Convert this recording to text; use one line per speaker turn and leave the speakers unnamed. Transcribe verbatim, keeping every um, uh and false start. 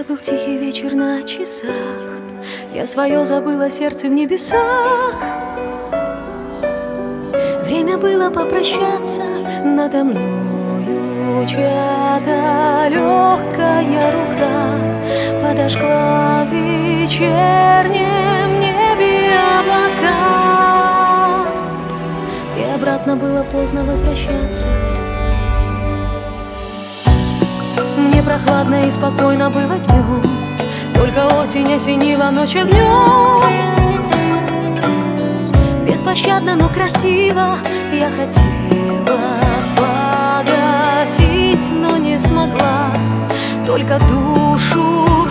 Был тихий вечер на часах, я свое забыла, сердце в небесах. Время было попрощаться, надо мною чья-то легкая рука подожгла в вечернем небе облака. И обратно было поздно возвращаться. Мне прохладно и спокойно было днем, только осень осенила ночь огнем. Беспощадно, но красиво я хотела погасить, но не смогла, только душу